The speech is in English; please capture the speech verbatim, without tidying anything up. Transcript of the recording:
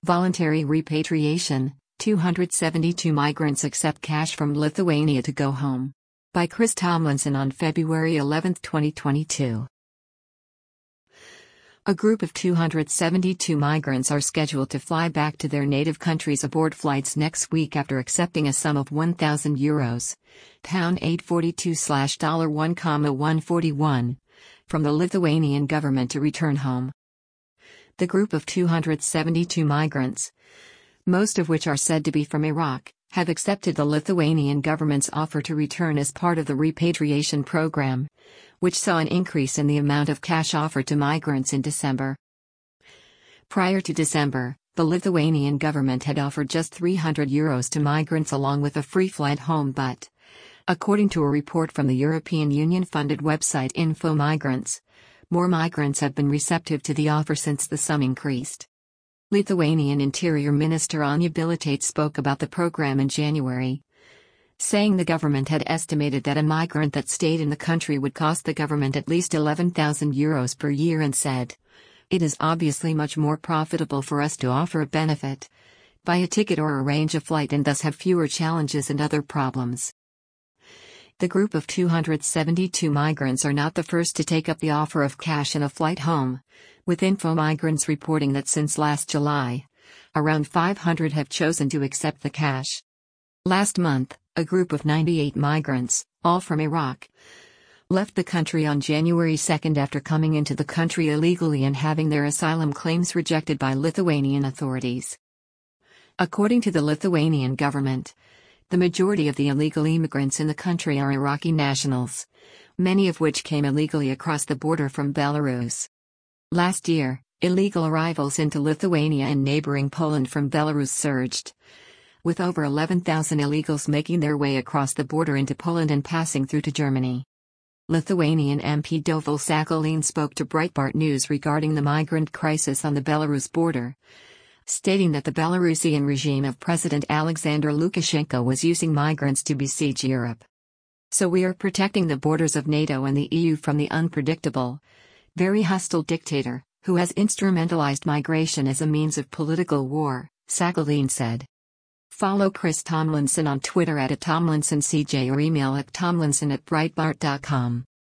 Voluntary repatriation, two hundred seventy-two migrants accept cash from Lithuania to go home. By Chris Tomlinson on February eleventh, twenty twenty-two. A group of two hundred seventy-two migrants are scheduled to fly back to their native countries aboard flights next week after accepting a sum of one thousand euros, pound eight forty-two slash dollar one comma one forty-one, from the Lithuanian government to return home. The group of two hundred seventy-two migrants, most of which are said to be from Iraq, have accepted the Lithuanian government's offer to return as part of the repatriation program, which saw an increase in the amount of cash offered to migrants in December. Prior to December, the Lithuanian government had offered just three hundred euros to migrants along with a free flight home, but, according to a report from the European Union-funded website Info Migrants, more migrants have been receptive to the offer since the sum increased. Lithuanian Interior Minister Anya Bilotaitė spoke about the program in January, saying the government had estimated that a migrant that stayed in the country would cost the government at least eleven thousand euros per year and said, "It is obviously much more profitable for us to offer a benefit, buy a ticket or arrange a flight and thus have fewer challenges and other problems." The group of two hundred seventy-two migrants are not the first to take up the offer of cash and a flight home, with Info Migrants reporting that since last July, around five hundred have chosen to accept the cash. Last month, a group of ninety-eight migrants, all from Iraq, left the country on January second after coming into the country illegally and having their asylum claims rejected by Lithuanian authorities. According to the Lithuanian government, the majority of the illegal immigrants in the country are Iraqi nationals, many of which came illegally across the border from Belarus. Last year, illegal arrivals into Lithuania and neighboring Poland from Belarus surged, with over eleven thousand illegals making their way across the border into Poland and passing through to Germany. Lithuanian M P Dovilė Šakalienė spoke to Breitbart News regarding the migrant crisis on the Belarus border, stating that the Belarusian regime of President Alexander Lukashenko was using migrants to besiege Europe. "So we are protecting the borders of NATO and the E U from the unpredictable, very hostile dictator, who has instrumentalized migration as a means of political war," Šakalienė said. Follow Chris Tomlinson on Twitter at Tomlinson C J or email at tomlinson at breitbart dot com.